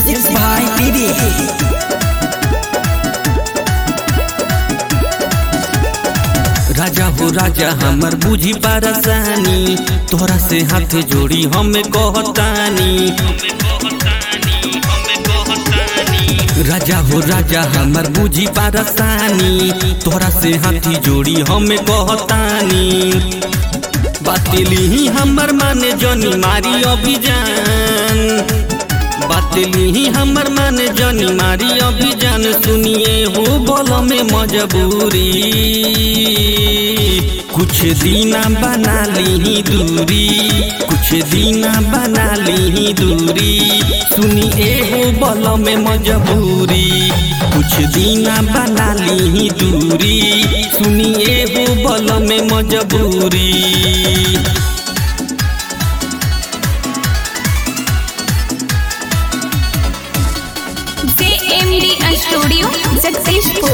Music भाई PD. राजा हो राजा हमर बुझी परेशानी, तोरा से हाथ जोड़ी हमें कहतानी। राजा हो राजा हमर बुझी परेशानी, तोरा से हाथी जोड़ी हमें कहतानी। बातिली हमर माने जनी मारी अभिजान, बातिली हमर माने जनी मारी अभिजान। सुनिए हो बोल में मजबूरी, कुछ दीना बना ली दूरी, कुछ दीना बना ली दूरी। सुनिए हो बोल में मजबूरी, कुछ दीना बना ली दूरी। सुनिए हो बोल में मजबूरी। JMD studio Jagdishpur.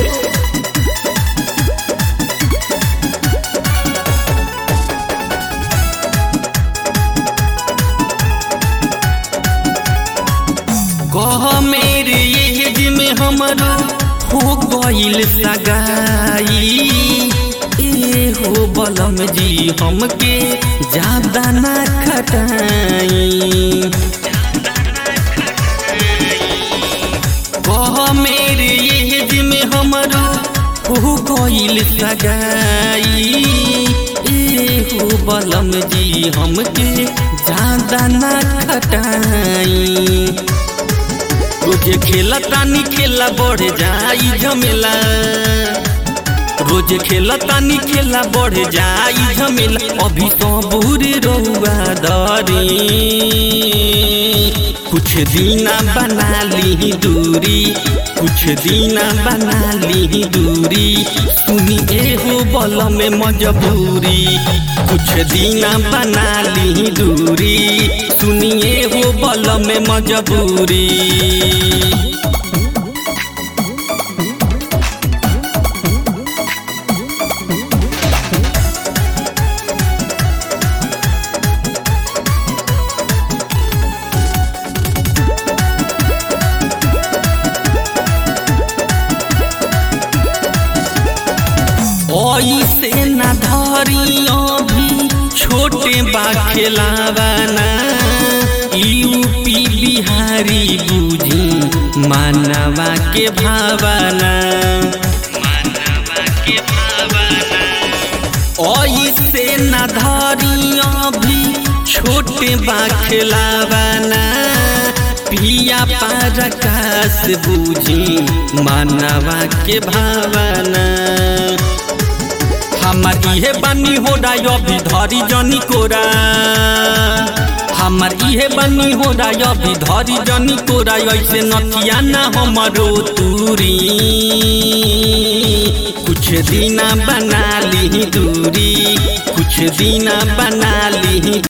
कह मेरे ये में हमरो हो गइल सगाई। ए हो बलम जी हमके ज्यादा ना खटाई। कह मेरे ये में हमरो हो गइल सगाई। ए हो बलम जी हमके ज्यादा ना खटाई। रोज खेला तानी खेला बढ़ जाई झमेला, रोज खेला तानी खेला बढ़ जाई झमेला। अभी तो बुरी रहुआ दरी, कुछ दीना बना ली दूरी, कुछ दीना बना ली दूरी। सुनिए हो बोल में मजबूरी, कुछ दीना बना ली दूरी। सुनिए हो बोल में मजबूरी। ऐसे न धरी अभी छोटे बा खेलावाना। यूपी बिहारी बुझी मानवा के भावना, ऐसे न धरी अभी छोटे बा खेलावाना। पिया परकाश बुझी मानवा के भावना। हमार इहे बनी हो रहा अभी धरी जनी कोरा, हमार इहे बनी हो रहा अभी धरी जनी कोरा। ऐसे नथिया ना हमारो दूरी, कुछ दीना बना ली दूरी, कुछ दीना बना ली।